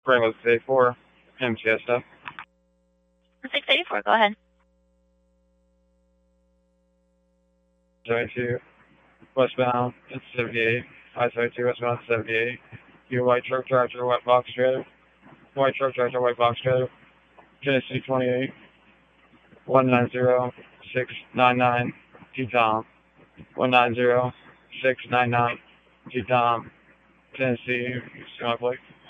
Bravo 684, MTSF. 684, go ahead. 72, westbound, it's 78. I-72 westbound, 78. Your white truck tractor, white box trailer. White truck tractor, white box trailer. Tennessee 28, 190-699, T-Tom. 190-699, T-Tom. Tennessee, Snowflake.